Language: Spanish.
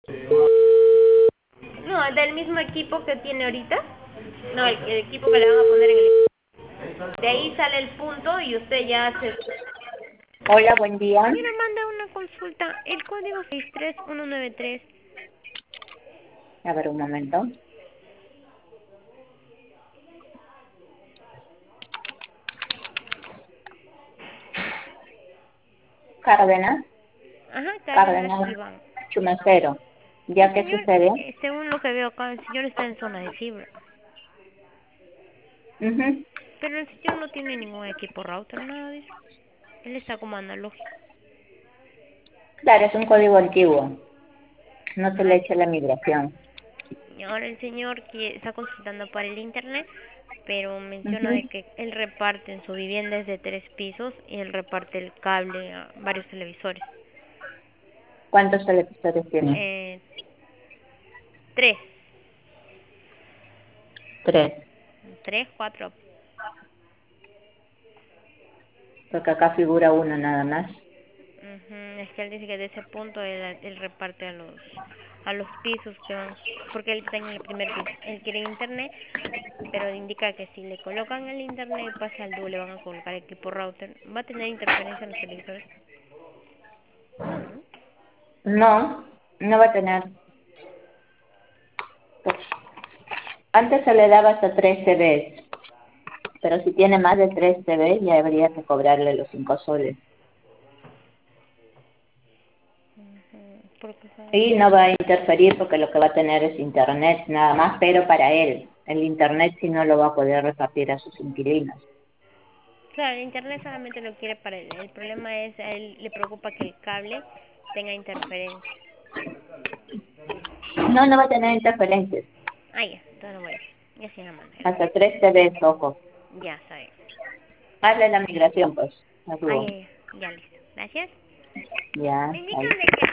No, del mismo equipo que tiene ahorita. No, el equipo que le van a poner en el... De ahí sale el punto y usted ya hace... Hola, buen día. Señora, manda una consulta. El código 63193. A ver, un momento. Cárdenas, Ajá, Cárdenas Cárdenas, Iván. Chumacero. El ¿Ya qué señor, sucede? según lo que veo acá, el señor está en zona de fibra. Ujú. Pero el señor no tiene ningún equipo router, nada de eso. Él está como analógico. Claro, es un código antiguo. No se le Ah, echa la migración. y ahora el señor que está consultando para el internet, pero menciona de Ujú. que él reparte en su vivienda es de 3 pisos y él reparte el cable a varios televisores. ¿Cuántos televisores tiene? Eh, 3, Tres. 3, 4. Porque acá figura uno nada más. Es que él dice que de ese punto él reparte a los pisos que van, porque él está en el primer piso. Él quiere internet, pero indica que si le colocan el internet y pasa al dúo, le van a colocar equipo router, va a tener interferencia en los televisores. No, no. No, no va a tener. Pues, antes se le daba hasta 3 TVs, pero si tiene más de 3 TVs ya habría que cobrarle los 5 soles. Porque Y no va a interferir porque lo que va a tener es internet nada más, pero para él. El internet sí no lo va a poder repartir a sus inquilinos. claro, el internet solamente lo quiere para él. El problema es, a él le preocupa que el cable tenga interferencia. No, no va a tener interferencias. Ah, ya, entonces no voy a ir. Ya sí la manda. Hasta 3 TVs, ojo. Ya sabe. Hazle la migración, pues. A Ah, dúo. ya, ya. Ya listo. Gracias. Ya, Me ahí. indican de que